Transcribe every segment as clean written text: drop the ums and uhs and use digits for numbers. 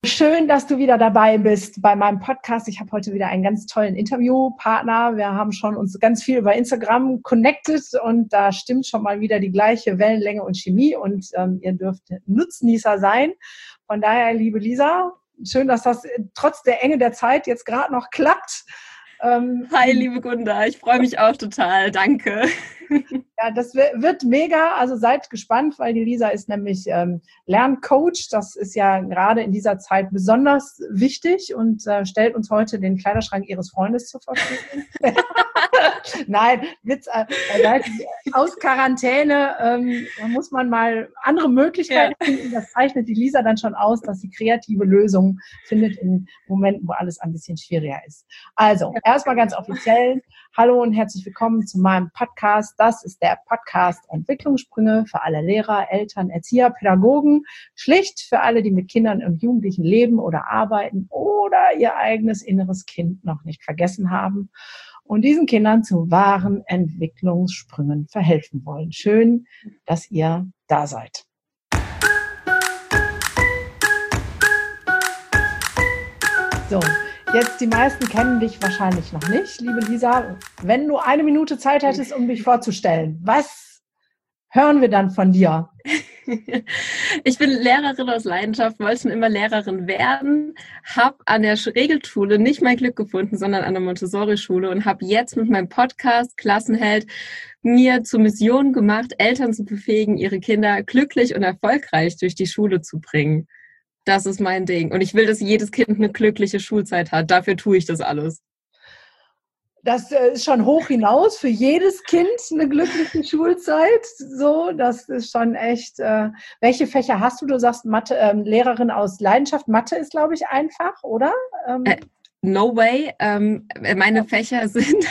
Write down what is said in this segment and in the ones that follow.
Schön, dass du wieder dabei bist bei meinem Podcast. Ich habe heute wieder einen ganz tollen Interviewpartner. Wir haben schon uns ganz viel über Instagram connected und da stimmt schon mal wieder die gleiche Wellenlänge und Chemie und ihr dürft Nutznießer sein. Von daher, liebe Lisa, schön, dass das trotz der Enge der Zeit jetzt gerade noch klappt. Hi, liebe Gunda, ich freue mich auch total, danke. Ja, das wird mega, also seid gespannt, weil die Lisa ist nämlich Lerncoach. Das ist ja gerade in dieser Zeit besonders wichtig und stellt uns heute den Kleiderschrank ihres Freundes zur Verfügung. Nein, Witz, aus Quarantäne muss man mal andere Möglichkeiten finden. Das zeichnet die Lisa dann schon aus, dass sie kreative Lösungen findet in Momenten, wo alles ein bisschen schwieriger ist. Also, erstmal ganz offiziell, hallo und herzlich willkommen zu meinem Podcast. Das ist der Podcast Entwicklungssprünge für alle Lehrer, Eltern, Erzieher, Pädagogen, schlicht für alle, die mit Kindern und Jugendlichen leben oder arbeiten oder ihr eigenes inneres Kind noch nicht vergessen haben und diesen Kindern zu wahren Entwicklungssprüngen verhelfen wollen. Schön, dass ihr da seid. So, jetzt die meisten kennen dich wahrscheinlich noch nicht, liebe Lisa. Wenn du 1 Minute Zeit hättest, um dich vorzustellen, was hören wir dann von dir? Ich bin Lehrerin aus Leidenschaft, wollte schon immer Lehrerin werden, habe an der Regelschule nicht mein Glück gefunden, sondern an der Montessori-Schule und habe jetzt mit meinem Podcast Klassenheld mir zur Mission gemacht, Eltern zu befähigen, ihre Kinder glücklich und erfolgreich durch die Schule zu bringen. Das ist mein Ding. Und ich will, dass jedes Kind eine glückliche Schulzeit hat. Dafür tue ich das alles. Das ist schon hoch hinaus für jedes Kind eine glückliche Schulzeit. So, das ist schon echt. Welche Fächer hast du? Du sagst Mathe, Lehrerin aus Leidenschaft. Mathe ist, glaube ich, einfach, oder? No way. Meine Fächer sind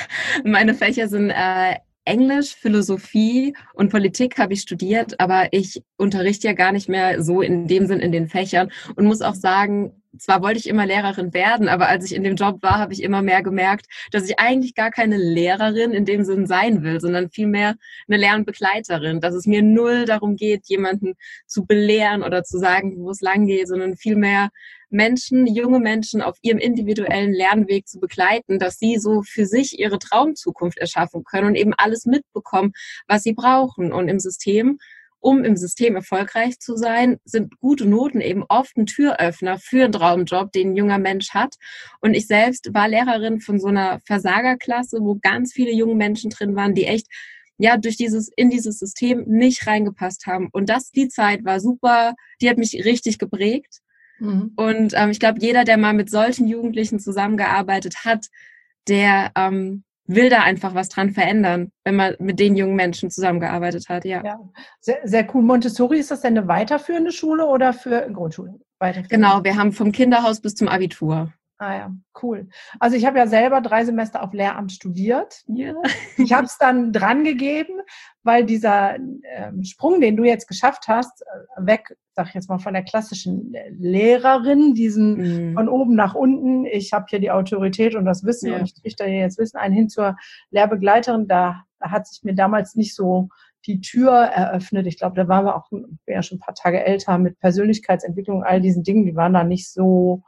Englisch, Philosophie und Politik habe ich studiert, aber ich unterrichte ja gar nicht mehr so in dem Sinn in den Fächern und muss auch sagen, zwar wollte ich immer Lehrerin werden, aber als ich in dem Job war, habe ich immer mehr gemerkt, dass ich eigentlich gar keine Lehrerin in dem Sinn sein will, sondern vielmehr eine Lernbegleiterin, dass es mir null darum geht, jemanden zu belehren oder zu sagen, wo es lang geht, sondern vielmehr Menschen, junge Menschen auf ihrem individuellen Lernweg zu begleiten, dass sie so für sich ihre Traumzukunft erschaffen können und eben alles mitbekommen, was sie brauchen. Und im System erfolgreich zu sein, sind gute Noten eben oft ein Türöffner für einen Traumjob, den ein junger Mensch hat. Und ich selbst war Lehrerin von so einer Versagerklasse, wo ganz viele junge Menschen drin waren, die echt in dieses System nicht reingepasst haben. Und die Zeit war super, die hat mich richtig geprägt. Mhm. Und ich glaube, jeder, der mal mit solchen Jugendlichen zusammengearbeitet hat, der will da einfach was dran verändern, wenn man mit den jungen Menschen zusammengearbeitet hat, ja. Sehr, sehr cool. Montessori, ist das denn eine weiterführende Schule oder für Grundschule? Genau, wir haben vom Kinderhaus bis zum Abitur. Ah ja, cool. Also ich habe ja selber 3 Semester auf Lehramt studiert. Ja. Ich habe es dann dran gegeben, weil dieser Sprung, den du jetzt geschafft hast, weg, sag ich jetzt mal, von der klassischen Lehrerin, diesen von oben nach unten, ich habe hier die Autorität und das Wissen und ich trichter hier jetzt Wissen ein, hin zur Lehrbegleiterin, da hat sich mir damals nicht so die Tür eröffnet. Ich glaube, da waren wir auch ja schon ein paar Tage älter mit Persönlichkeitsentwicklung, all diesen Dingen, die waren da nicht so.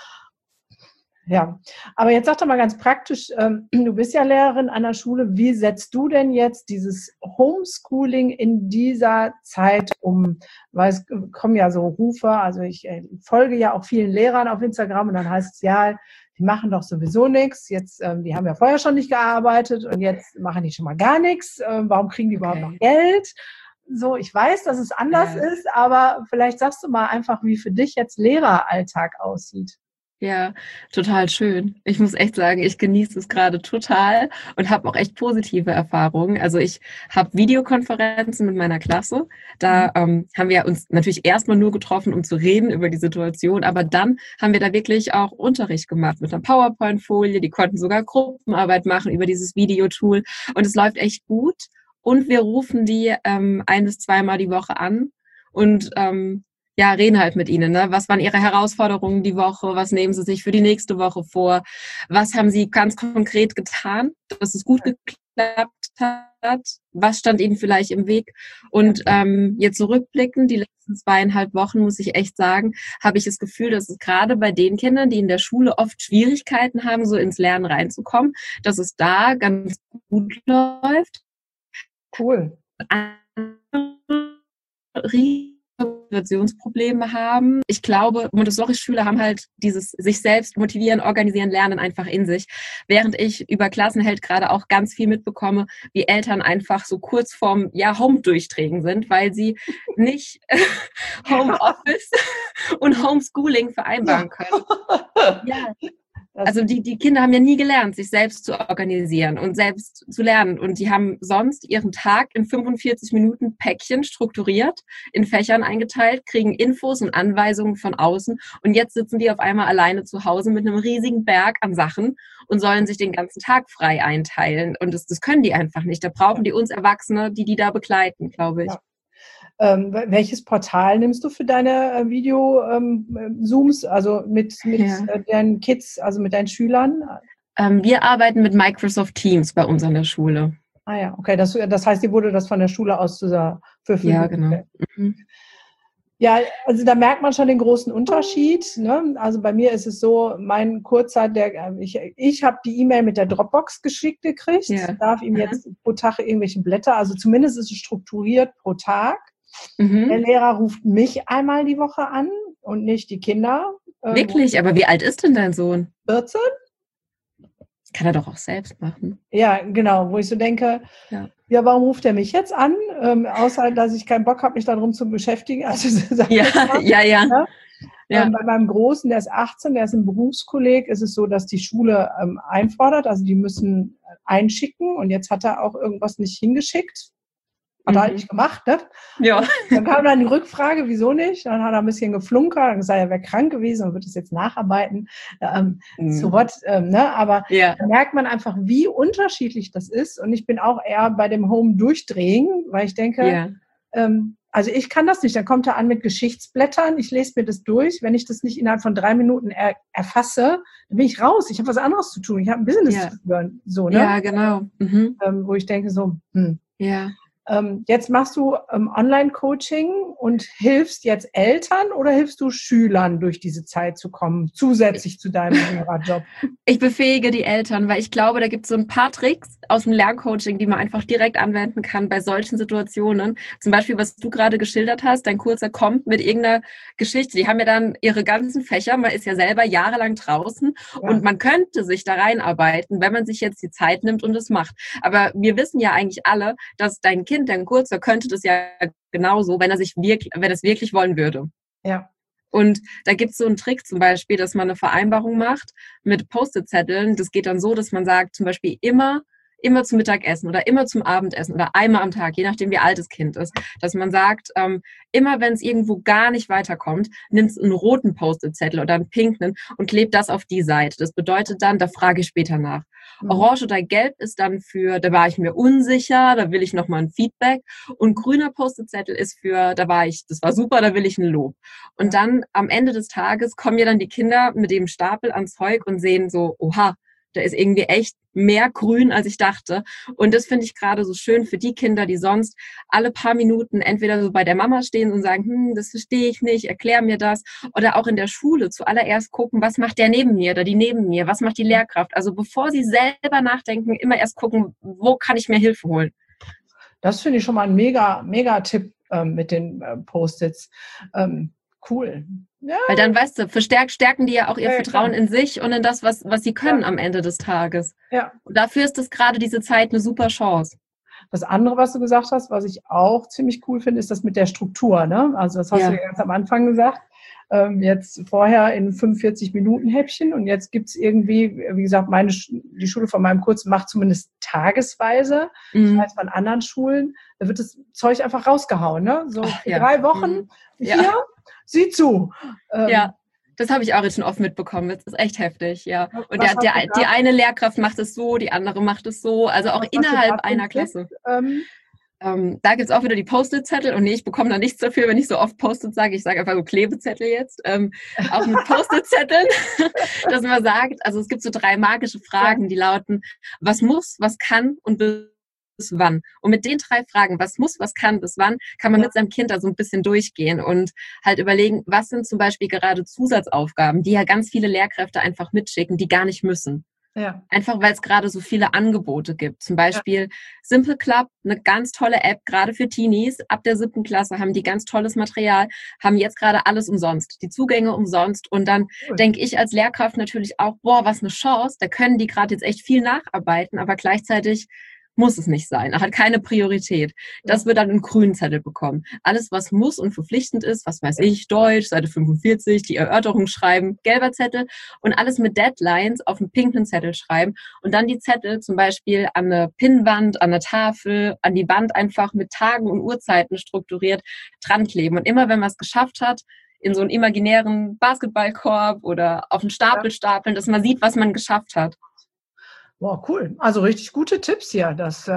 Ja, aber jetzt sag doch mal ganz praktisch, du bist ja Lehrerin an der Schule, wie setzt du denn jetzt dieses Homeschooling in dieser Zeit um? Weil es kommen ja so Rufe, also ich folge ja auch vielen Lehrern auf Instagram und dann heißt es ja, die machen doch sowieso nichts, jetzt, die haben ja vorher schon nicht gearbeitet und jetzt machen die schon mal gar nichts, warum kriegen die überhaupt noch Geld? So, ich weiß, dass es anders ist, aber vielleicht sagst du mal einfach, wie für dich jetzt Lehreralltag aussieht. Ja, total schön. Ich muss echt sagen, ich genieße es gerade total und habe auch echt positive Erfahrungen. Also ich habe Videokonferenzen mit meiner Klasse. Da haben wir uns natürlich erstmal nur getroffen, um zu reden über die Situation, aber dann haben wir da wirklich auch Unterricht gemacht mit einer PowerPoint-Folie. Die konnten sogar Gruppenarbeit machen über dieses Videotool und es läuft echt gut. Und wir rufen die 1- bis 2-mal die Woche an und reden halt mit ihnen. Ne? Was waren ihre Herausforderungen die Woche? Was nehmen sie sich für die nächste Woche vor? Was haben sie ganz konkret getan, dass es gut geklappt hat? was stand ihnen vielleicht im Weg. Und jetzt zurückblickend, die letzten 2,5 Wochen, muss ich echt sagen, habe ich das Gefühl, dass es gerade bei den Kindern, die in der Schule oft Schwierigkeiten haben, so ins Lernen reinzukommen, dass es da ganz gut läuft. Cool. Motivationsprobleme haben. Ich glaube, Montessori-Schüler haben halt dieses sich selbst motivieren, organisieren, lernen einfach in sich. Während ich über Klassenheld gerade auch ganz viel mitbekomme, wie Eltern einfach so kurz vorm Home-Durchdrehen sind, weil sie nicht Homeoffice und Homeschooling vereinbaren können. Ja. Also die Kinder haben ja nie gelernt, sich selbst zu organisieren und selbst zu lernen. Und die haben sonst ihren Tag in 45 Minuten Päckchen strukturiert, in Fächern eingeteilt, kriegen Infos und Anweisungen von außen. Und jetzt sitzen die auf einmal alleine zu Hause mit einem riesigen Berg an Sachen und sollen sich den ganzen Tag frei einteilen. Und das können die einfach nicht. Da brauchen die uns Erwachsene, die da begleiten, glaube ich. Ja. Welches Portal nimmst du für deine Video-Zooms, also mit deinen Kids, also mit deinen Schülern? Wir arbeiten mit Microsoft Teams bei uns an der Schule. Ah ja, okay. Das heißt, dir wurde das von der Schule aus zur Verfügung. Ja, genau. Ja, also da merkt man schon den großen Unterschied. Ne? Also bei mir ist es so, mein Kurzer, ich habe die E-Mail mit der Dropbox geschickt gekriegt, darf ihm jetzt pro Tag irgendwelche Blätter, also zumindest ist es strukturiert pro Tag. Der Lehrer ruft mich einmal die Woche an und nicht die Kinder. Wirklich? Aber wie alt ist denn dein Sohn? 14. Das kann er doch auch selbst machen. Ja, genau, wo ich so denke, ja, warum ruft er mich jetzt an? Außer, dass ich keinen Bock habe, mich darum zu beschäftigen. Also, Ja. Bei meinem Großen, der ist 18, der ist ein Berufskolleg, ist es so, dass die Schule einfordert, also die müssen einschicken und jetzt hat er auch irgendwas nicht hingeschickt. Hat er halt nicht gemacht, ne? Ja. Dann kam dann die Rückfrage, wieso nicht? Dann hat er ein bisschen geflunkert, dann gesagt, er wäre krank gewesen und wird es jetzt nacharbeiten. So what, ne? Aber da merkt man einfach, wie unterschiedlich das ist. Und ich bin auch eher bei dem Home-Durchdrehen, weil ich denke, also ich kann das nicht. Dann kommt er an mit Geschichtsblättern, ich lese mir das durch. Wenn ich das nicht innerhalb von 3 Minuten erfasse, dann bin ich raus. Ich habe was anderes zu tun. Ich habe ein Business zu führen. So, ne? Ja, genau. Wo ich denke so, Ja. Jetzt machst du Online-Coaching und hilfst jetzt Eltern oder hilfst du Schülern durch diese Zeit zu kommen, zusätzlich zu deinem Lehrerjob? Ich befähige die Eltern, weil ich glaube, da gibt es so ein paar Tricks aus dem Lerncoaching, die man einfach direkt anwenden kann bei solchen Situationen. Zum Beispiel, was du gerade geschildert hast, dein Kurzer kommt mit irgendeiner Geschichte. Die haben ja dann ihre ganzen Fächer, man ist ja selber jahrelang draußen und man könnte sich da reinarbeiten, wenn man sich jetzt die Zeit nimmt und es macht. Aber wir wissen ja eigentlich alle, dass dein Kind, dein Kurzer, könnte das ja genauso, wenn er es wirklich wollen würde. Ja. Und da gibt es so einen Trick zum Beispiel, dass man eine Vereinbarung macht mit Post-it-Zetteln. Das geht dann so, dass man sagt, zum Beispiel immer zum Mittagessen oder immer zum Abendessen oder einmal am Tag, je nachdem wie alt das Kind ist, dass man sagt, immer wenn es irgendwo gar nicht weiterkommt, nimmst einen roten Post-it-Zettel oder einen pinken und klebt das auf die Seite. Das bedeutet dann, da frage ich später nach. Orange oder Gelb ist dann für, da war ich mir unsicher, da will ich nochmal ein Feedback. Und grüner Post-it-Zettel ist für, das war super, da will ich ein Lob. Und dann am Ende des Tages kommen ja dann die Kinder mit dem Stapel ans Zeug und sehen so, oha, da ist irgendwie echt mehr grün, als ich dachte. Und das finde ich gerade so schön für die Kinder, die sonst alle paar Minuten entweder so bei der Mama stehen und sagen, das verstehe ich nicht, erklär mir das. Oder auch in der Schule zuallererst gucken, was macht der neben mir oder die neben mir, was macht die Lehrkraft. Also bevor sie selber nachdenken, immer erst gucken, wo kann ich mir Hilfe holen. Das finde ich schon mal ein mega Tipp mit den Post-its. Cool. Ja. Weil dann, weißt du, stärken die ja auch ihr Vertrauen in sich und in das, was sie können am Ende des Tages. Ja. Und dafür ist das gerade diese Zeit eine super Chance. Das andere, was du gesagt hast, was ich auch ziemlich cool finde, ist das mit der Struktur. Ne? Also das hast du ja ganz am Anfang gesagt. Jetzt vorher in 45 Minuten Häppchen und jetzt gibt es irgendwie, wie gesagt, die Schule von meinem Kurzen macht zumindest tagesweise. Ich weiß von anderen Schulen, da wird das Zeug einfach rausgehauen. Ne? So für 3 Wochen, hier, sieh zu. Das habe ich auch jetzt schon oft mitbekommen. Das ist echt heftig, ja. Und die eine Lehrkraft macht es so, die andere macht es so, also auch innerhalb einer Klasse. Da gibt es auch wieder die Post-it-Zettel und ich bekomme da nichts dafür, wenn ich so oft Post-it sage. Ich sage einfach so Klebezettel jetzt. Auch mit Post-it-Zetteln, dass man sagt, also es gibt so 3 magische Fragen, die lauten, was muss, was kann und bis wann? Und mit den 3 Fragen, was muss, was kann, bis wann, kann man mit seinem Kind da so ein bisschen durchgehen und halt überlegen, was sind zum Beispiel gerade Zusatzaufgaben, die ja ganz viele Lehrkräfte einfach mitschicken, die gar nicht müssen. Ja. Einfach, weil es gerade so viele Angebote gibt. Zum Beispiel Simple Club, eine ganz tolle App, gerade für Teenies. Ab der 7. Klasse haben die ganz tolles Material, haben jetzt gerade alles umsonst, die Zugänge umsonst. Und dann denke ich als Lehrkraft natürlich auch, boah, was eine Chance. Da können die gerade jetzt echt viel nacharbeiten, aber gleichzeitig muss es nicht sein. Er hat keine Priorität. Das wird dann einen grünen Zettel bekommen. Alles, was muss und verpflichtend ist, was weiß ich, Deutsch, Seite 45, die Erörterung schreiben, gelber Zettel und alles mit Deadlines auf einen pinken Zettel schreiben und dann die Zettel zum Beispiel an eine Pinnwand, an eine Tafel, an die Wand einfach mit Tagen und Uhrzeiten strukturiert dran kleben. Und immer wenn man es geschafft hat, in so einen imaginären Basketballkorb oder auf einen Stapel stapeln, dass man sieht, was man geschafft hat. Wow, cool. Also richtig gute Tipps hier.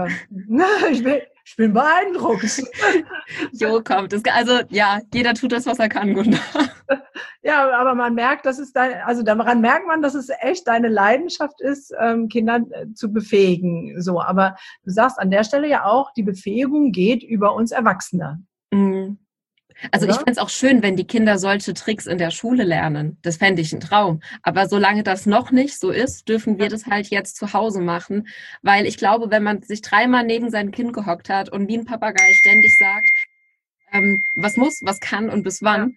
Ich bin beeindruckt. Jo, kommt. Also ja, jeder tut das, was er kann, Gunda. Ja, aber man merkt, daran merkt man, dass es echt deine Leidenschaft ist, Kinder zu befähigen. So, aber du sagst an der Stelle ja auch, die Befähigung geht über uns Erwachsene. Mhm. Also Oder? ich fände es auch schön, wenn die Kinder solche Tricks in der Schule lernen. Das fände ich ein Traum. Aber solange das noch nicht so ist, dürfen wir das halt jetzt zu Hause machen. Weil ich glaube, wenn man sich 3-mal neben sein Kind gehockt hat und wie ein Papagei ständig sagt, was muss, was kann und bis wann,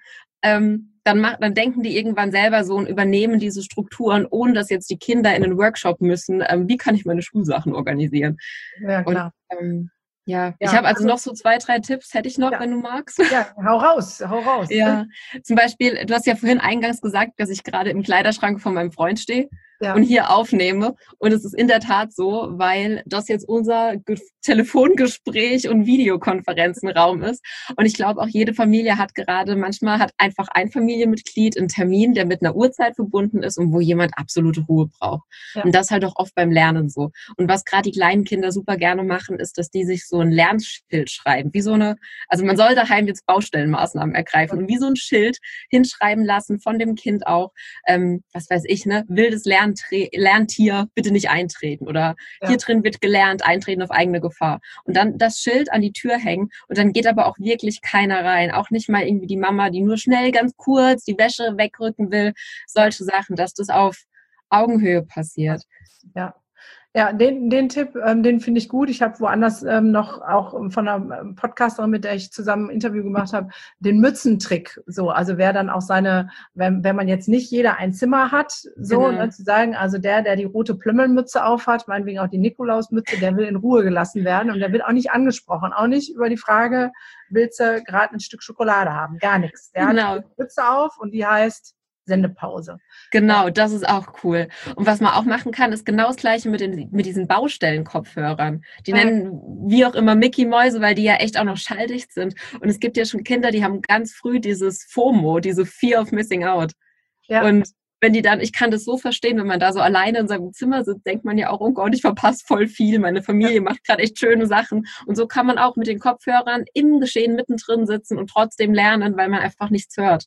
dann denken die irgendwann selber so und übernehmen diese Strukturen, ohne dass jetzt die Kinder in einen Workshop müssen. Wie kann ich meine Schulsachen organisieren? Ja, klar. Und, ich habe also noch so 2, 3 Tipps, hätte ich noch, wenn du magst. Ja, hau raus. Ja, zum Beispiel, du hast ja vorhin eingangs gesagt, dass ich gerade im Kleiderschrank von meinem Freund stehe und hier aufnehme. Und es ist in der Tat so, weil das jetzt unser Telefongespräch und Videokonferenzenraum ist. Und ich glaube, auch jede Familie manchmal hat einfach ein Familienmitglied einen Termin, der mit einer Uhrzeit verbunden ist und wo jemand absolute Ruhe braucht. Ja. Und das halt auch oft beim Lernen so. Und was gerade die kleinen Kinder super gerne machen, ist, dass die sich so ein Lernschild schreiben. Also man soll daheim jetzt Baustellenmaßnahmen ergreifen und wie so ein Schild hinschreiben lassen von dem Kind auch, was weiß ich, wildes Lerntier, bitte nicht eintreten oder hier drin wird gelernt, eintreten auf eigene Gefahr. Und dann das Schild an die Tür hängen und dann geht aber auch wirklich keiner rein. Auch nicht mal irgendwie die Mama, die nur schnell ganz kurz die Wäsche wegrücken will. Solche Sachen, dass das auf Augenhöhe passiert. Ja. Ja, den Tipp, den finde ich gut. Ich habe woanders noch auch von einer Podcasterin, mit der ich zusammen ein Interview gemacht habe, den Mützentrick. So, also wer dann auch wenn man jetzt nicht jeder ein Zimmer hat, so zu sagen, also der die rote Plümmelmütze aufhat, meinetwegen auch die Nikolausmütze, der will in Ruhe gelassen werden und der wird auch nicht angesprochen, auch nicht über die Frage, willst du gerade ein Stück Schokolade haben? Gar nichts. Der hat die Mütze auf und die heißt Sendepause. Genau, das ist auch cool. Und was man auch machen kann, ist genau das Gleiche mit diesen Baustellenkopfhörern. Die nennen wie auch immer Mickey Mäuse, weil die ja echt auch noch schalldicht sind. Und es gibt ja schon Kinder, die haben ganz früh dieses FOMO, diese Fear of Missing Out. Ja. Und wenn die dann, ich kann das so verstehen, wenn man da so alleine in seinem Zimmer sitzt, denkt man ja auch, oh Gott, ich verpasse voll viel, meine Familie macht gerade echt schöne Sachen. Und so kann man auch mit den Kopfhörern im Geschehen mittendrin sitzen und trotzdem lernen, weil man einfach nichts hört.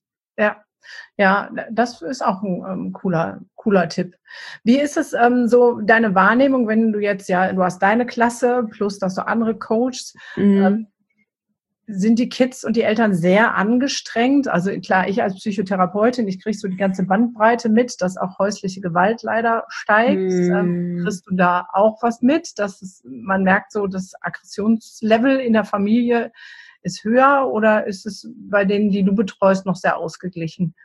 Ja, das ist auch ein cooler Tipp. Wie ist es so deine Wahrnehmung, wenn du jetzt du hast deine Klasse plus dass du andere coachst, sind die Kids und die Eltern sehr angestrengt? Also klar, ich als Psychotherapeutin, ich kriege so die ganze Bandbreite mit, dass auch häusliche Gewalt leider steigt. Kriegst du da auch was mit, man merkt so, das Aggressionslevel in der Familie ist höher oder ist es bei denen, die du betreust, noch sehr ausgeglichen?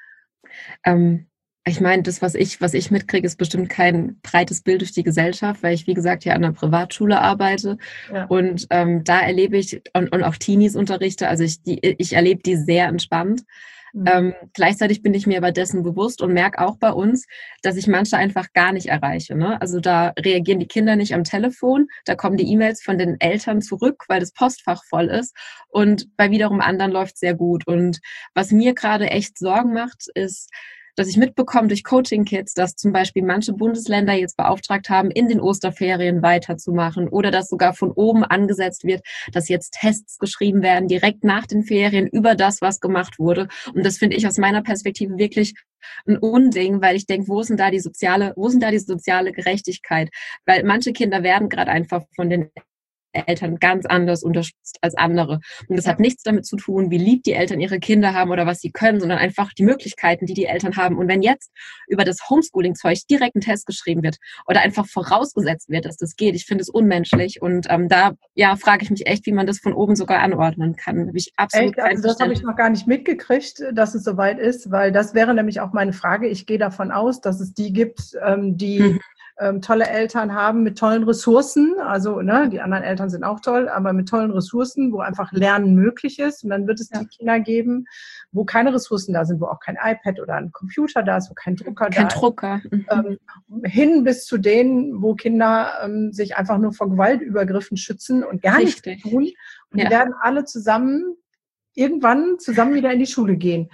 Ich meine, das, was ich mitkriege, ist bestimmt kein breites Bild durch die Gesellschaft, weil ich, wie gesagt, ja an einer Privatschule arbeite und da erlebe ich und auch Teenies unterrichte, also ich erlebe die sehr entspannt. Gleichzeitig bin ich mir aber dessen bewusst und merke auch bei uns, dass ich manche einfach gar nicht erreiche. Ne? Also da reagieren die Kinder nicht am Telefon, da kommen die E-Mails von den Eltern zurück, weil das Postfach voll ist und bei wiederum anderen läuft es sehr gut. Und was mir gerade echt Sorgen macht, ist, dass ich mitbekomme durch Coaching-Kids, dass zum Beispiel manche Bundesländer jetzt beauftragt haben, in den Osterferien weiterzumachen oder dass sogar von oben angesetzt wird, dass jetzt Tests geschrieben werden, direkt nach den Ferien über das, was gemacht wurde. Und das finde ich aus meiner Perspektive wirklich ein Unding, weil ich denke, wo ist denn da die soziale Gerechtigkeit? Weil manche Kinder werden gerade einfach von den Eltern ganz anders unterstützt als andere. Und das hat nichts damit zu tun, wie lieb die Eltern ihre Kinder haben oder was sie können, sondern einfach die Möglichkeiten, die die Eltern haben. Und wenn jetzt über das Homeschooling-Zeug direkt ein Test geschrieben wird oder einfach vorausgesetzt wird, dass das geht, ich finde es unmenschlich. Und da frage ich mich echt, wie man das von oben sogar anordnen kann. Habe ich absolut kein Also das habe ich noch gar nicht mitgekriegt, dass es soweit ist, weil das wäre nämlich auch meine Frage. Ich gehe davon aus, dass es die gibt, die tolle Eltern haben mit tollen Ressourcen. Also die anderen Eltern sind auch toll, aber mit tollen Ressourcen, wo einfach Lernen möglich ist. Und dann wird es die Kinder geben, wo keine Ressourcen da sind, wo auch kein iPad oder ein Computer da ist, wo kein Drucker da ist. Kein Drucker. Hin bis zu denen, wo Kinder sich einfach nur vor Gewaltübergriffen schützen und gar nichts tun. Und die werden alle irgendwann zusammen wieder in die Schule gehen.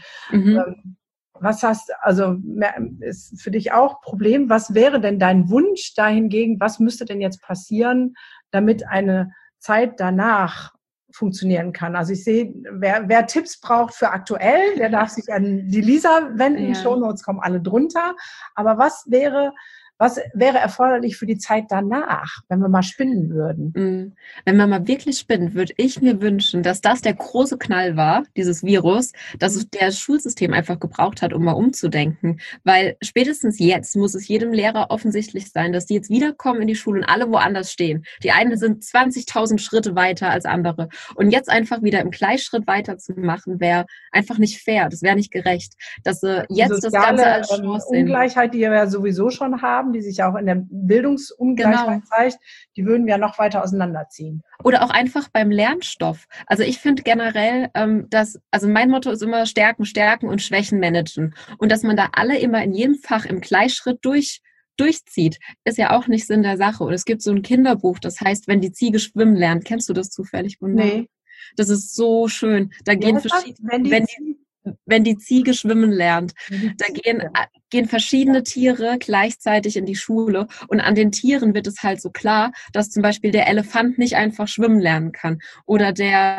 Ist für dich auch Problem? Was wäre denn dein Wunsch dahingegen? Was müsste denn jetzt passieren, damit eine Zeit danach funktionieren kann? Also ich sehe, wer Tipps braucht für aktuell, der darf sich an die Lisa wenden. Shownotes kommen alle drunter. Aber was wäre erforderlich für die Zeit danach, wenn wir mal spinnen würden? Wenn man mal wirklich spinnt, würde ich mir wünschen, dass das der große Knall war, dieses Virus, dass es das Schulsystem einfach gebraucht hat, um mal umzudenken. Weil spätestens jetzt muss es jedem Lehrer offensichtlich sein, dass die jetzt wiederkommen in die Schule und alle woanders stehen. Die einen sind 20.000 Schritte weiter als andere. Und jetzt einfach wieder im Gleichschritt weiterzumachen, wäre einfach nicht fair. Das wäre nicht gerecht. Dass sie jetzt das Ganze als Chance sehen. Ungleichheit, die wir ja sowieso schon haben, die sich ja auch in der Bildungsungleichheit zeigt, die würden wir noch weiter auseinanderziehen. Oder auch einfach beim Lernstoff. Also ich finde generell, mein Motto ist immer Stärken, Stärken und Schwächen managen. Und dass man da alle immer in jedem Fach im Gleichschritt durchzieht, ist ja auch nicht Sinn der Sache. Und es gibt so ein Kinderbuch, das heißt, wenn die Ziege schwimmen lernt. Kennst du das zufällig? Nee. Das ist so schön. Da gehen wenn die Ziege schwimmen lernt. Da gehen verschiedene Tiere gleichzeitig in die Schule und an den Tieren wird es halt so klar, dass zum Beispiel der Elefant nicht einfach schwimmen lernen kann oder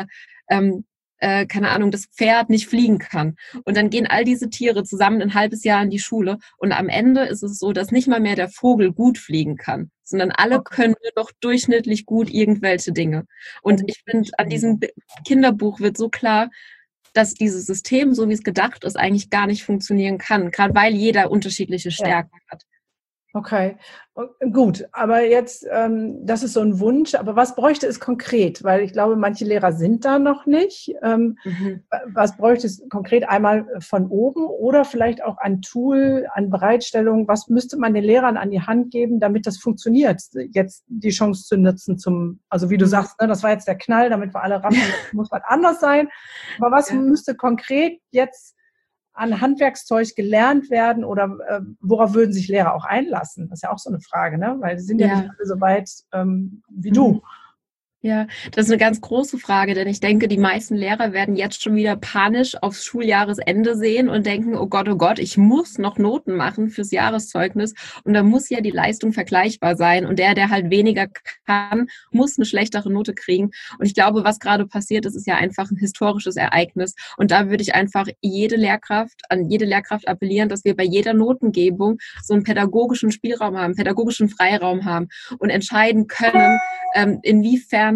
das Pferd nicht fliegen kann. Und dann gehen all diese Tiere zusammen ein halbes Jahr in die Schule und am Ende ist es so, dass nicht mal mehr der Vogel gut fliegen kann, sondern alle können nur noch durchschnittlich gut irgendwelche Dinge. Und ich finde, an diesem Kinderbuch wird so klar, dass dieses System, so wie es gedacht ist, eigentlich gar nicht funktionieren kann, gerade weil jeder unterschiedliche Stärken hat. Okay, gut, aber jetzt, das ist so ein Wunsch, aber was bräuchte es konkret? Weil ich glaube, manche Lehrer sind da noch nicht. Was bräuchte es konkret einmal von oben oder vielleicht auch ein Tool, an Bereitstellung? Was müsste man den Lehrern an die Hand geben, damit das funktioniert, jetzt die Chance zu nutzen also wie du sagst, das war jetzt der Knall, damit wir alle raffen, muss was anders sein. Aber was müsste konkret jetzt an Handwerkszeug gelernt werden oder worauf würden sich Lehrer auch einlassen? Das ist ja auch so eine Frage, ne? Weil sie sind ja nicht alle so weit wie du. Ja, das ist eine ganz große Frage, denn ich denke, die meisten Lehrer werden jetzt schon wieder panisch aufs Schuljahresende sehen und denken, oh Gott, ich muss noch Noten machen fürs Jahreszeugnis und da muss ja die Leistung vergleichbar sein und der halt weniger kann, muss eine schlechtere Note kriegen. Und ich glaube, was gerade passiert ist, ist ja einfach ein historisches Ereignis und da würde ich einfach an jede Lehrkraft appellieren, dass wir bei jeder Notengebung so einen pädagogischen Spielraum haben, pädagogischen Freiraum haben und entscheiden können, inwiefern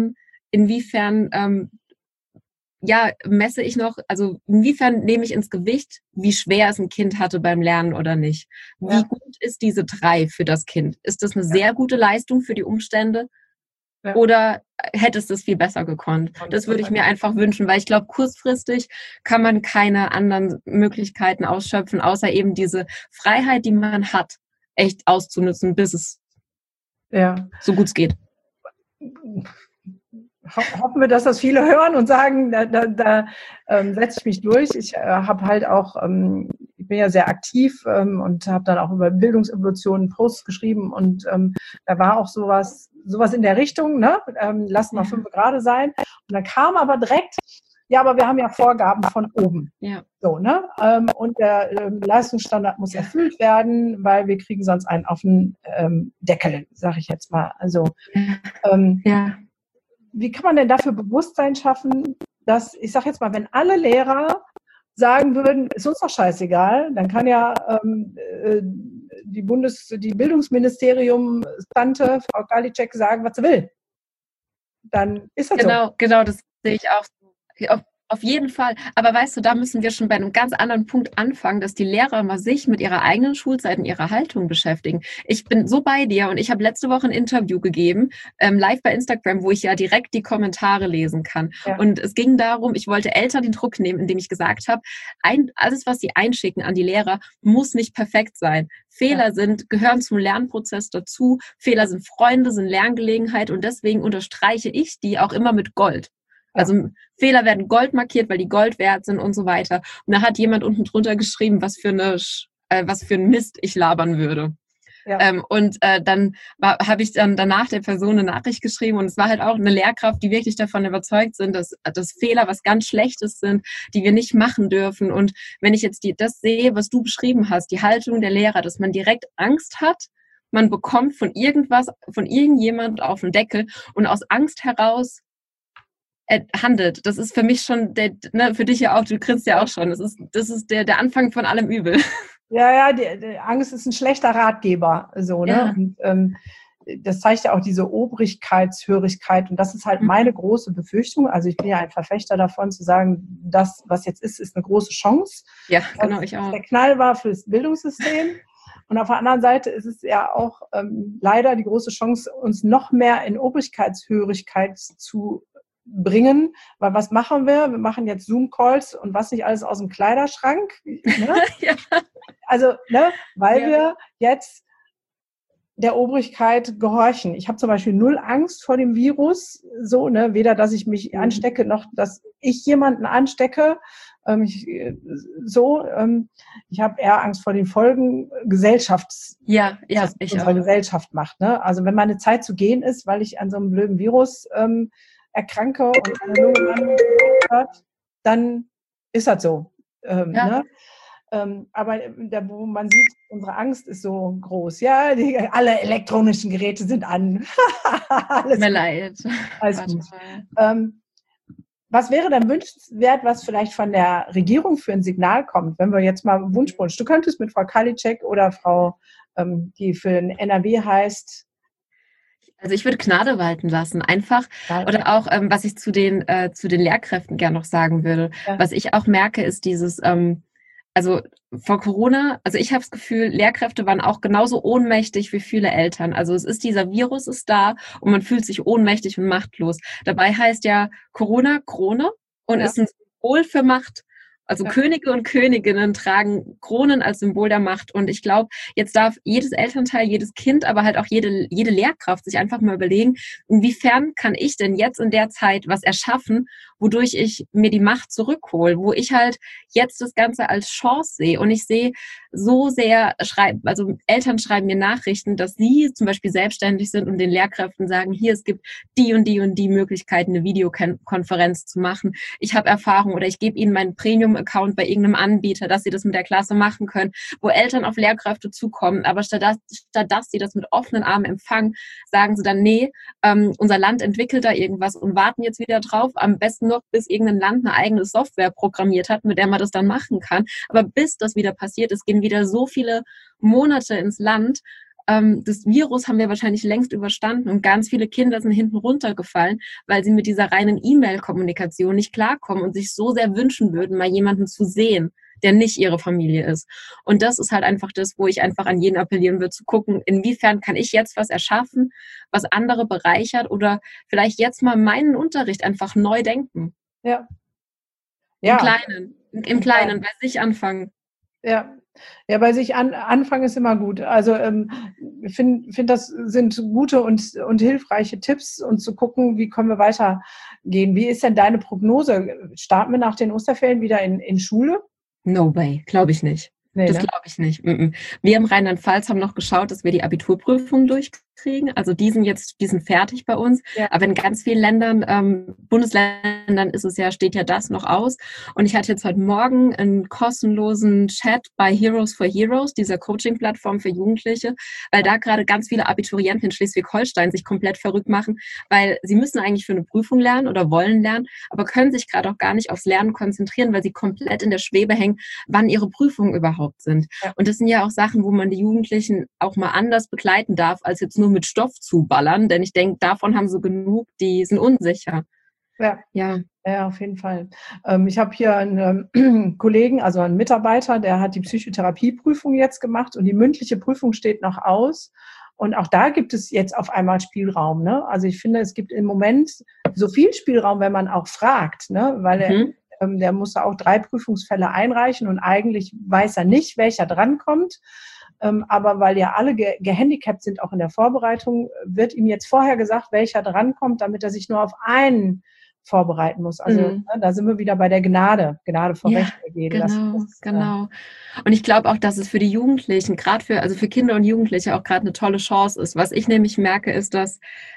messe ich noch, also inwiefern nehme ich ins Gewicht, wie schwer es ein Kind hatte beim Lernen oder nicht. Wie gut ist diese 3 für das Kind? Ist das eine sehr gute Leistung für die Umstände? Ja. Oder hättest du es viel besser gekonnt? Das würde ich mir einfach wünschen, weil ich glaube, kurzfristig kann man keine anderen Möglichkeiten ausschöpfen, außer eben diese Freiheit, die man hat, echt auszunutzen, bis es so gut es geht. Hoffen wir, dass das viele hören und sagen, da setze ich mich durch. Ich habe halt auch, ich bin ja sehr aktiv und habe dann auch über Bildungsevolutionen Posts geschrieben und da war auch sowas in der Richtung, ne? Lass mal 5 Grad sein. Und dann kam aber direkt, ja, aber wir haben ja Vorgaben von oben. Ja. So, ne? Und der Leistungsstandard muss erfüllt werden, weil wir kriegen sonst einen auf den Deckel, sage ich jetzt mal. Also wie kann man denn dafür Bewusstsein schaffen, dass, ich sage jetzt mal, wenn alle Lehrer sagen würden, ist uns doch scheißegal, dann kann ja die Bildungsministerium Tante, Frau Karliczek, sagen, was sie will. dann ist das so. Genau, das sehe ich auch so. Auf jeden Fall. Aber weißt du, da müssen wir schon bei einem ganz anderen Punkt anfangen, dass die Lehrer mal sich mit ihrer eigenen Schulzeit und ihrer Haltung beschäftigen. Ich bin so bei dir und ich habe letzte Woche ein Interview gegeben, live bei Instagram, wo ich ja direkt die Kommentare lesen kann. Ja. Und es ging darum, ich wollte Eltern den Druck nehmen, indem ich gesagt habe, alles, was sie einschicken an die Lehrer, muss nicht perfekt sein. Fehler gehören zum Lernprozess dazu. Fehler sind Freunde, sind Lerngelegenheit und deswegen unterstreiche ich die auch immer mit Gold. Also Fehler werden Gold markiert, weil die Gold wert sind und so weiter. Und da hat jemand unten drunter geschrieben, was für ein Mist ich labern würde. Ja. Dann habe ich dann danach der Person eine Nachricht geschrieben und es war halt auch eine Lehrkraft, die wirklich davon überzeugt sind, dass Fehler was ganz Schlechtes sind, die wir nicht machen dürfen. Und wenn ich jetzt das sehe, was du beschrieben hast, die Haltung der Lehrer, dass man direkt Angst hat, man bekommt von irgendjemand auf den Deckel und aus Angst heraus handelt. Das ist für mich schon, für dich ja auch, du grinst ja auch schon, das ist der Anfang von allem Übel. Ja, die Angst ist ein schlechter Ratgeber, so, ne? Ja. Und das zeigt ja auch diese Obrigkeitshörigkeit und das ist halt meine große Befürchtung. Also ich bin ja ein Verfechter davon zu sagen, das, was jetzt ist eine große Chance. Ja, genau, ich auch. Der Knall war fürs Bildungssystem. Und auf der anderen Seite ist es ja auch leider die große Chance, uns noch mehr in Obrigkeitshörigkeit zu bringen, weil was machen wir? Wir machen jetzt Zoom-Calls und was nicht alles aus dem Kleiderschrank. Ne? Ja. Also, weil wir jetzt der Obrigkeit gehorchen. Ich habe zum Beispiel null Angst vor dem Virus, so, weder, dass ich mich anstecke, noch, dass ich jemanden anstecke. Ich habe eher Angst vor den Folgen was unsere Gesellschaft macht. Ne? Also wenn meine Zeit zu gehen ist, weil ich an so einem blöden Virus erkranke und eine Lunge hat, dann ist das so. Ne? Aber wo man sieht, unsere Angst ist so groß. Ja, alle elektronischen Geräte sind an. Alles mir leid. Alles gut. Was wäre denn wünschenswert, was vielleicht von der Regierung für ein Signal kommt, wenn wir jetzt mal Wunschwunsch. Du könntest mit Frau Karliczek oder Frau, die für den NRW heißt, also ich würde Gnade walten lassen, einfach. Oder auch, was ich zu den Lehrkräften gerne noch sagen würde. Ja. Was ich auch merke, ist dieses, also vor Corona, also ich habe das Gefühl, Lehrkräfte waren auch genauso ohnmächtig wie viele Eltern. Also dieser Virus ist da und man fühlt sich ohnmächtig und machtlos. Dabei heißt ja Corona Krone und ist ein Symbol für Macht. Also Könige und Königinnen tragen Kronen als Symbol der Macht. Und ich glaube, jetzt darf jedes Elternteil, jedes Kind, aber halt auch jede Lehrkraft sich einfach mal überlegen, inwiefern kann ich denn jetzt in der Zeit was erschaffen, wodurch ich mir die Macht zurückhole, wo ich halt jetzt das Ganze als Chance sehe. Und ich sehe so sehr, also Eltern schreiben mir Nachrichten, dass sie zum Beispiel selbstständig sind und den Lehrkräften sagen, hier, es gibt die und die und die Möglichkeiten, eine Videokonferenz zu machen. Ich habe Erfahrung oder ich gebe ihnen meinen Premium-Account bei irgendeinem Anbieter, dass sie das mit der Klasse machen können, wo Eltern auf Lehrkräfte zukommen. Aber statt dass sie das mit offenen Armen empfangen, sagen sie dann, nee, unser Land entwickelt da irgendwas und warten jetzt wieder drauf, am besten noch, bis irgendein Land eine eigene Software programmiert hat, mit der man das dann machen kann. Aber bis das wieder passiert ist, gehen wieder so viele Monate ins Land. Das Virus haben wir wahrscheinlich längst überstanden und ganz viele Kinder sind hinten runtergefallen, weil sie mit dieser reinen E-Mail-Kommunikation nicht klarkommen und sich so sehr wünschen würden, mal jemanden zu sehen, der nicht ihre Familie ist. Und das ist halt einfach das, wo ich einfach an jeden appellieren würde, zu gucken, inwiefern kann ich jetzt was erschaffen, was andere bereichert oder vielleicht jetzt mal meinen Unterricht einfach neu denken. Ja. Im Kleinen, bei sich anfangen. Ja. Ja, bei sich anfangen ist immer gut. Also ich finde, das sind gute und hilfreiche Tipps und zu gucken, wie können wir weitergehen. Wie ist denn deine Prognose? Starten wir nach den Osterferien wieder in Schule? No way, glaube ich nicht. Nee, das glaube ich nicht. Wir im Rheinland-Pfalz haben noch geschaut, dass wir die Abiturprüfung durchkriegen. Also die sind fertig bei uns. Ja. Aber in ganz vielen Ländern, Bundesländern steht ja das noch aus. Und ich hatte jetzt heute Morgen einen kostenlosen Chat bei Heroes for Heroes, dieser Coaching-Plattform für Jugendliche, weil da gerade ganz viele Abiturienten in Schleswig-Holstein sich komplett verrückt machen, weil sie müssen eigentlich für eine Prüfung lernen oder wollen lernen, aber können sich gerade auch gar nicht aufs Lernen konzentrieren, weil sie komplett in der Schwebe hängen, wann ihre Prüfungen überhaupt sind. Ja. Und das sind ja auch Sachen, wo man die Jugendlichen auch mal anders begleiten darf, als jetzt nur nur mit Stoff zuballern, denn ich denke, davon haben sie genug, die sind unsicher. Ja, auf jeden Fall. Ich habe hier einen Kollegen, also einen Mitarbeiter, der hat die Psychotherapieprüfung jetzt gemacht und die mündliche Prüfung steht noch aus. Und auch da gibt es jetzt auf einmal Spielraum. Ne? Also ich finde, es gibt im Moment so viel Spielraum, wenn man auch fragt, ne? Weil der musste auch 3 Prüfungsfälle einreichen und eigentlich weiß er nicht, welcher drankommt. Aber weil ja alle gehandicapt sind, auch in der Vorbereitung, wird ihm jetzt vorher gesagt, welcher drankommt, damit er sich nur auf einen vorbereiten muss. Also da sind wir wieder bei der Gnade vor Recht ergehen lassen. Genau. Und ich glaube auch, dass es für die Jugendlichen, gerade für Kinder und Jugendliche auch gerade eine tolle Chance ist. Was ich nämlich merke, ist, dass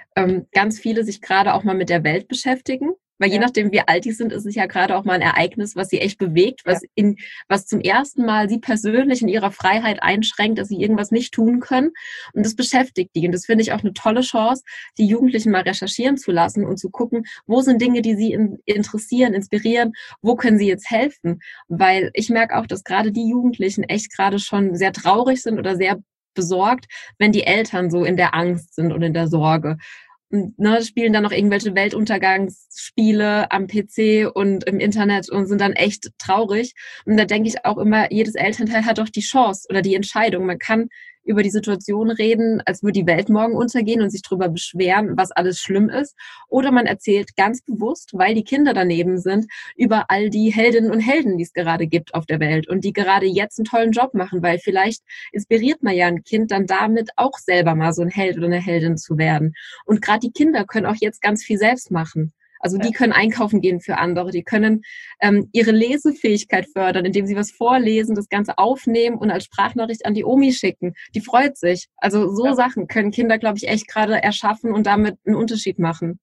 ganz viele sich gerade auch mal mit der Welt beschäftigen. Weil je nachdem, wie alt die sind, ist es ja gerade auch mal ein Ereignis, was sie echt bewegt, was zum ersten Mal sie persönlich in ihrer Freiheit einschränkt, dass sie irgendwas nicht tun können. Und das beschäftigt die. Und das finde ich auch eine tolle Chance, die Jugendlichen mal recherchieren zu lassen und zu gucken, wo sind Dinge, die sie interessieren, inspirieren, wo können sie jetzt helfen. Weil ich merke auch, dass gerade die Jugendlichen echt gerade schon sehr traurig sind oder sehr besorgt, wenn die Eltern so in der Angst sind und in der Sorge. Spielen dann noch irgendwelche Weltuntergangsspiele am PC und im Internet und sind dann echt traurig. Und da denke ich auch immer, jedes Elternteil hat doch die Chance oder die Entscheidung. Man kann über die Situation reden, als würde die Welt morgen untergehen und sich darüber beschweren, was alles schlimm ist. Oder man erzählt ganz bewusst, weil die Kinder daneben sind, über all die Heldinnen und Helden, die es gerade gibt auf der Welt und die gerade jetzt einen tollen Job machen, weil vielleicht inspiriert man ja ein Kind dann damit auch selber mal so ein Held oder eine Heldin zu werden. Und gerade die Kinder können auch jetzt ganz viel selbst machen. Also die können einkaufen gehen für andere, die können ihre Lesefähigkeit fördern, indem sie was vorlesen, das Ganze aufnehmen und als Sprachnachricht an die Omi schicken. Die freut sich. Also so Sachen können Kinder, glaube ich, echt gerade erschaffen und damit einen Unterschied machen.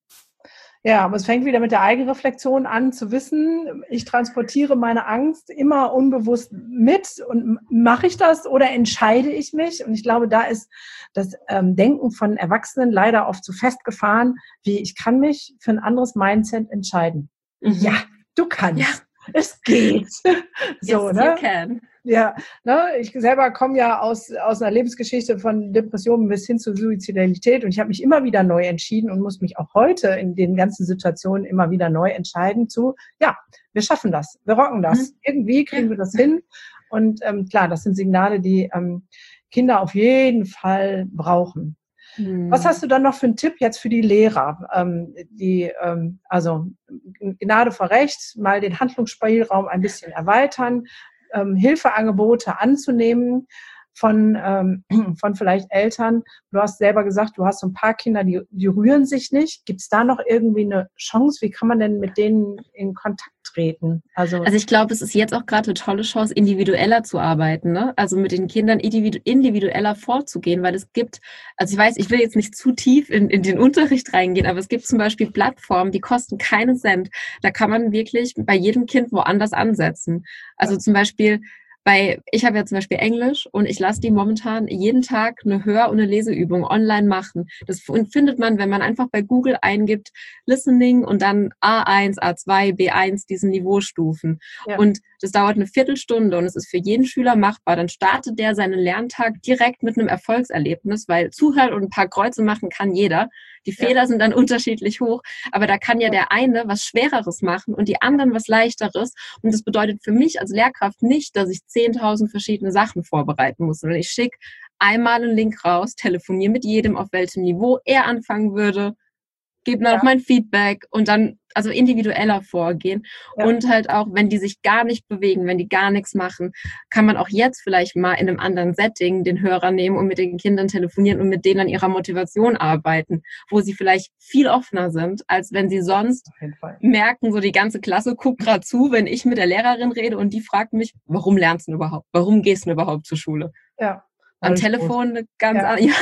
Ja, aber es fängt wieder mit der Eigenreflexion an, zu wissen, ich transportiere meine Angst immer unbewusst mit und mache ich das oder entscheide ich mich? Und ich glaube, da ist das Denken von Erwachsenen leider oft so festgefahren, wie ich kann mich für ein anderes Mindset entscheiden. Ja, du kannst. Ja. Es geht. So, yes, ne? You can. Ja, ne, ich selber komme ja aus einer Lebensgeschichte von Depressionen bis hin zur Suizidalität und ich habe mich immer wieder neu entschieden und muss mich auch heute in den ganzen Situationen immer wieder neu entscheiden wir schaffen das, wir rocken das, irgendwie kriegen wir das hin und klar, das sind Signale, die Kinder auf jeden Fall brauchen. Was hast du dann noch für einen Tipp jetzt für die Lehrer, also Gnade vor Recht, mal den Handlungsspielraum ein bisschen erweitern, Hilfeangebote anzunehmen von vielleicht Eltern. Du hast selber gesagt, du hast so ein paar Kinder, die rühren sich nicht. Gibt es da noch irgendwie eine Chance? Wie kann man denn mit denen in Kontakt treten? Also ich glaube, es ist jetzt auch gerade eine tolle Chance, individueller zu arbeiten, ne? Also mit den Kindern individueller vorzugehen, weil es gibt, also ich weiß, ich will jetzt nicht zu tief in den Unterricht reingehen, aber es gibt zum Beispiel Plattformen, die kosten keinen Cent. Da kann man wirklich bei jedem Kind woanders ansetzen. Also zum Beispiel ich habe ja zum Beispiel Englisch und ich lasse die momentan jeden Tag eine Hör- und eine Leseübung online machen. Das findet man, wenn man einfach bei Google eingibt, Listening und dann A1, A2, B1, diesen Niveaustufen. Ja. Und das dauert eine Viertelstunde und es ist für jeden Schüler machbar. Dann startet der seinen Lerntag direkt mit einem Erfolgserlebnis, weil zuhören und ein paar Kreuze machen kann jeder. Die Fehler sind dann unterschiedlich hoch, aber da kann ja der eine was Schwereres machen und die anderen was Leichteres. Und das bedeutet für mich als Lehrkraft nicht, dass ich 10.000 verschiedene Sachen vorbereiten muss, sondern ich schicke einmal einen Link raus, telefoniere mit jedem, auf welchem Niveau er anfangen würde, gebe dann auch mein Feedback und dann also individueller vorgehen. Ja. Und halt auch, wenn die sich gar nicht bewegen, wenn die gar nichts machen, kann man auch jetzt vielleicht mal in einem anderen Setting den Hörer nehmen und mit den Kindern telefonieren und mit denen an ihrer Motivation arbeiten, wo sie vielleicht viel offener sind, als wenn sie sonst merken, so die ganze Klasse guckt gerade zu, wenn ich mit der Lehrerin rede und die fragt mich, warum lernst du überhaupt? Warum gehst du überhaupt zur Schule? Ja. Am Telefon ganz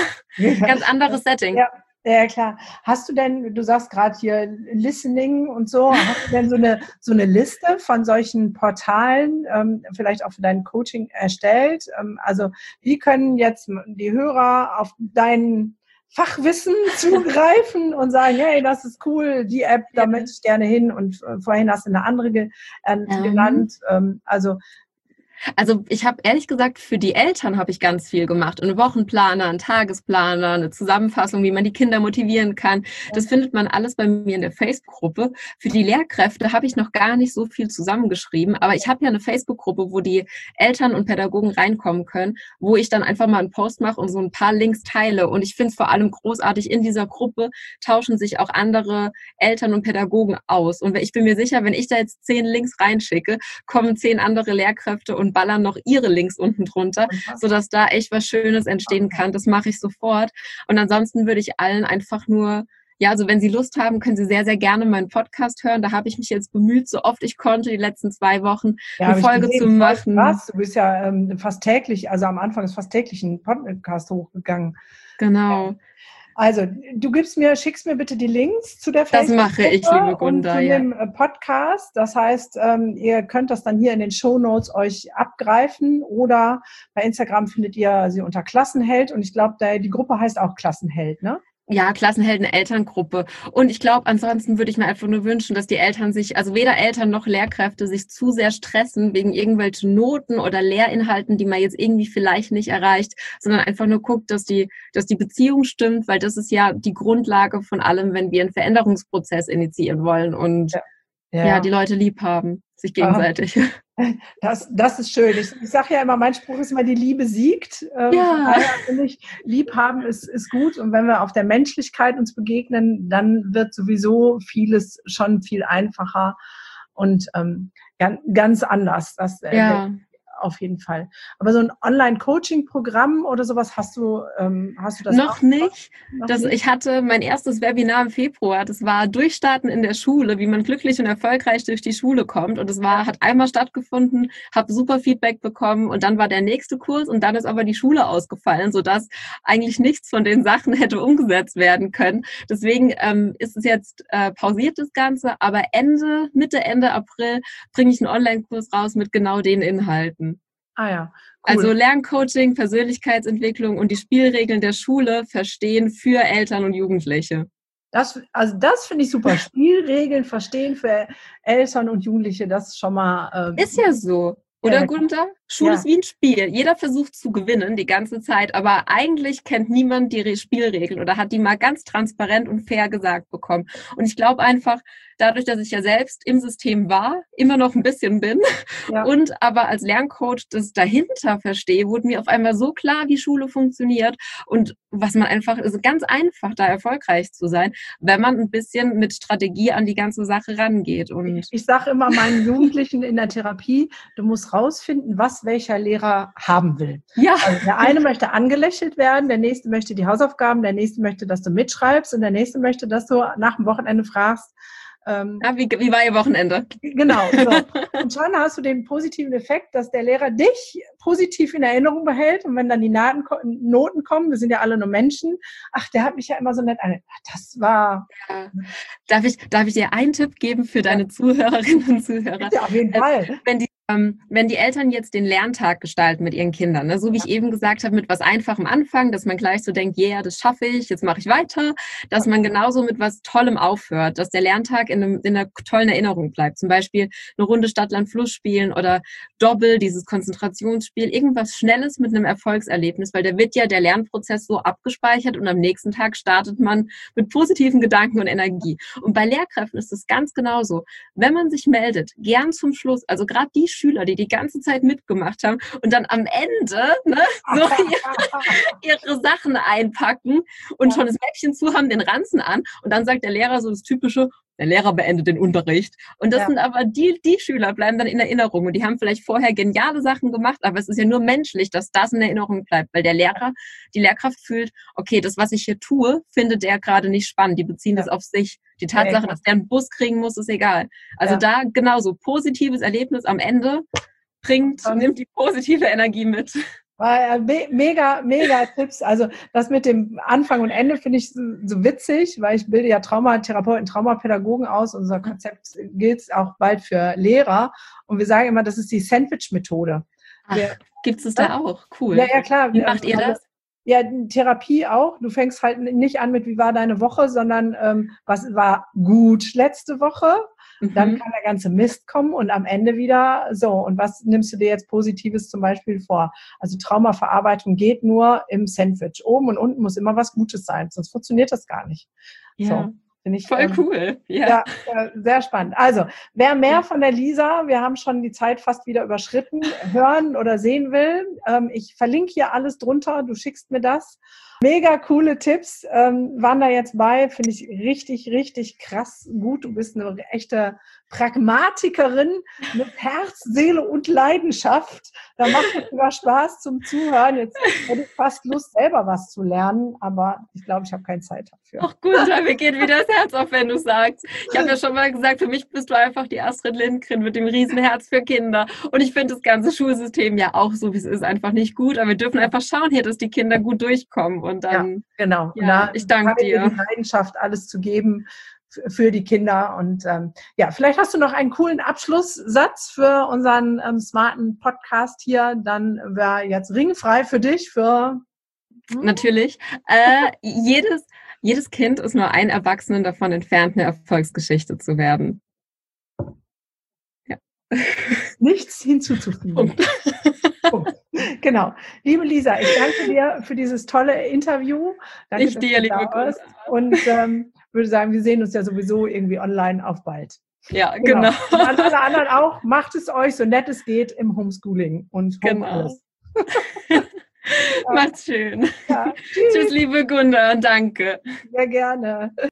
anderes Setting. Ja. Ja, klar. Hast du denn, du sagst gerade hier Listening und so, hast du denn so eine Liste von solchen Portalen, vielleicht auch für dein Coaching erstellt? Also wie können jetzt die Hörer auf dein Fachwissen zugreifen und sagen, hey, das ist cool, die App, da möchte ich gerne hin und vorhin hast du eine andere genannt. Also Also ich habe ehrlich gesagt, für die Eltern habe ich ganz viel gemacht. Einen Wochenplaner, einen Tagesplaner, eine Zusammenfassung, wie man die Kinder motivieren kann. Das findet man alles bei mir in der Facebook-Gruppe. Für die Lehrkräfte habe ich noch gar nicht so viel zusammengeschrieben, aber ich habe ja eine Facebook-Gruppe, wo die Eltern und Pädagogen reinkommen können, wo ich dann einfach mal einen Post mache und so ein paar Links teile. Und ich finde es vor allem großartig, in dieser Gruppe tauschen sich auch andere Eltern und Pädagogen aus. Und ich bin mir sicher, wenn ich da jetzt 10 Links reinschicke, kommen 10 andere Lehrkräfte und ballern noch ihre Links unten drunter, sodass da echt was Schönes entstehen kann. Das mache ich sofort. Und ansonsten würde ich allen einfach nur, ja, also wenn Sie Lust haben, können Sie sehr, sehr gerne meinen Podcast hören. Da habe ich mich jetzt bemüht, so oft ich konnte, die letzten 2 Wochen eine Folge zu machen. Krass. Du bist ja fast täglich, also am Anfang ist fast täglich ein Podcast hochgegangen. Genau. Ja. Also, schickst mir bitte die Links zu der Facebook-Gruppe. Das mache ich, liebe Gunda, und zu dem Podcast. Das heißt, ihr könnt das dann hier in den Shownotes euch abgreifen oder bei Instagram findet ihr sie unter Klassenheld und ich glaube, die Gruppe heißt auch Klassenheld, ne? Ja, Klassenhelden-Elterngruppe. Und ich glaube, ansonsten würde ich mir einfach nur wünschen, dass die Eltern sich, also weder Eltern noch Lehrkräfte sich zu sehr stressen wegen irgendwelchen Noten oder Lehrinhalten, die man jetzt irgendwie vielleicht nicht erreicht, sondern einfach nur guckt, dass die Beziehung stimmt, weil das ist ja die Grundlage von allem, wenn wir einen Veränderungsprozess initiieren wollen und die Leute lieb haben, sich gegenseitig. Das ist schön. Ich sage ja immer, mein Spruch ist immer, die Liebe siegt. Von daher finde ich, lieb haben ist gut. Und wenn wir auf der Menschlichkeit uns begegnen, dann wird sowieso vieles schon viel einfacher und ganz anders. Auf jeden Fall. Aber so ein Online-Coaching-Programm oder sowas hast du das noch auch nicht? Ich hatte mein erstes Webinar im Februar. Das war Durchstarten in der Schule, wie man glücklich und erfolgreich durch die Schule kommt. Und es hat einmal stattgefunden, habe super Feedback bekommen und dann war der nächste Kurs und dann ist aber die Schule ausgefallen, sodass eigentlich nichts von den Sachen hätte umgesetzt werden können. Deswegen ist es jetzt pausiert das Ganze, aber Mitte April bringe ich einen Online-Kurs raus mit genau den Inhalten. Ah ja, cool. Also Lerncoaching, Persönlichkeitsentwicklung und die Spielregeln der Schule verstehen für Eltern und Jugendliche. Das finde ich super. Spielregeln verstehen für Eltern und Jugendliche, das ist schon mal... ist ja so. Oder, Gunther? Schule ist wie ein Spiel. Jeder versucht zu gewinnen die ganze Zeit, aber eigentlich kennt niemand die Spielregeln oder hat die mal ganz transparent und fair gesagt bekommen. Und ich glaube einfach, dadurch, dass ich ja selbst im System war, immer noch ein bisschen bin und aber als Lerncoach das dahinter verstehe, wurde mir auf einmal so klar, wie Schule funktioniert und was man einfach, ist ganz einfach, da erfolgreich zu sein, wenn man ein bisschen mit Strategie an die ganze Sache rangeht. Und ich sage immer meinen Jugendlichen in der Therapie, du musst rausfinden, was welcher Lehrer haben will. Ja. Also der eine möchte angelächelt werden, der nächste möchte die Hausaufgaben, der nächste möchte, dass du mitschreibst und der nächste möchte, dass du nach dem Wochenende fragst, wie war Ihr Wochenende? Genau. So. Und schon hast du den positiven Effekt, dass der Lehrer dich positiv in Erinnerung behält und wenn dann die Noten kommen, wir sind ja alle nur Menschen, ach, der hat mich ja immer so nett das war... Ja. Darf ich dir einen Tipp geben für deine Zuhörerinnen und Zuhörer? Ja, auf jeden Fall. Wenn die Eltern jetzt den Lerntag gestalten mit ihren Kindern, ne, so wie ich eben gesagt habe, mit was Einfachem anfangen, dass man gleich so denkt, das schaffe ich, jetzt mache ich weiter, dass man genauso mit was Tollem aufhört, dass der Lerntag in einer tollen Erinnerung bleibt. Zum Beispiel eine Runde Stadt-Land-Fluss spielen oder Doppel, dieses Konzentrationsspiel, irgendwas Schnelles mit einem Erfolgserlebnis, weil da wird ja der Lernprozess so abgespeichert und am nächsten Tag startet man mit positiven Gedanken und Energie. Und bei Lehrkräften ist es ganz genauso. Wenn man sich meldet, gern zum Schluss, also gerade die Schüler, die ganze Zeit mitgemacht haben und dann am Ende so ihre Sachen einpacken und schon das Mäppchen zu haben, den Ranzen an und dann sagt der Lehrer so das Typische, der Lehrer beendet den Unterricht. Und das sind aber die Schüler bleiben dann in Erinnerung und die haben vielleicht vorher geniale Sachen gemacht, aber es ist ja nur menschlich, dass das in Erinnerung bleibt, weil die Lehrkraft fühlt, okay, das, was ich hier tue, findet der gerade nicht spannend. Die beziehen das auf sich. Die Tatsache, dass der einen Bus kriegen muss, ist egal. Also da genauso positives Erlebnis am Ende nimmt die positive Energie mit. Mega, mega Tipps. Also das mit dem Anfang und Ende finde ich so witzig, weil ich bilde ja Traumatherapeuten, Traumapädagogen aus. Unser Konzept gilt auch bald für Lehrer. Und wir sagen immer, das ist die Sandwich-Methode. Gibt es da auch? Cool. Ja, klar. Wie macht ihr das? Ja, Therapie auch. Du fängst halt nicht an mit, wie war deine Woche, sondern was war gut letzte Woche? Dann kann der ganze Mist kommen und am Ende wieder so. Und was nimmst du dir jetzt Positives zum Beispiel vor? Also Traumaverarbeitung geht nur im Sandwich. Oben und unten muss immer was Gutes sein, sonst funktioniert das gar nicht. Ja. So. Finde ich, voll cool. Ja, sehr spannend. Also, wer mehr von der Lisa, wir haben schon die Zeit fast wieder überschritten, hören oder sehen will, ich verlinke hier alles drunter, du schickst mir das. Mega coole Tipps waren da jetzt bei, finde ich richtig, richtig krass gut. Du bist eine echte Pragmatikerin mit Herz, Seele und Leidenschaft. Da macht es sogar Spaß zum Zuhören. Jetzt hätte ich fast Lust, selber was zu lernen, aber ich glaube, ich habe keine Zeit dafür. Ach gut, mir geht wieder das Herz auf, wenn du sagst. Ich habe ja schon mal gesagt, für mich bist du einfach die Astrid Lindgren mit dem Riesenherz für Kinder. Und ich finde das ganze Schulsystem ja auch so, wie es ist, einfach nicht gut. Aber wir dürfen einfach schauen hier, dass die Kinder gut durchkommen. Und dann, ja, genau. Ja, ich danke dir. Die Leidenschaft, alles zu geben für die Kinder. Und ja, vielleicht hast du noch einen coolen Abschlusssatz für unseren smarten Podcast hier. Dann wäre jetzt ringfrei für dich. Natürlich. Jedes Kind ist nur ein Erwachsenen davon entfernt, eine Erfolgsgeschichte zu werden. Ja. Nichts hinzuzufügen. Punkt. Genau. Liebe Lisa, ich danke dir für dieses tolle Interview. Danke, ich dir, liebe Grüße. Und würde sagen, wir sehen uns ja sowieso irgendwie online auf bald. Ja, genau. Und an alle anderen auch, macht es euch so nett es geht im Homeschooling und Home alles. Macht's schön. Ja. Tschüss, liebe Gunda. Danke. Sehr gerne.